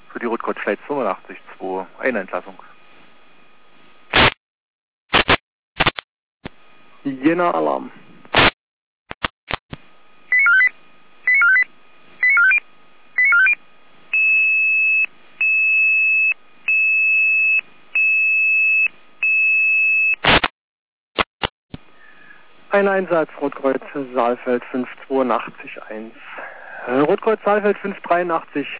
Für die Rotkreuz Flight 85-2, eine Entlassung. Jena Alarm. Ein Einsatz, Rotkreuz Saalfeld 582-1. Rotkreuz Saalfeld 583.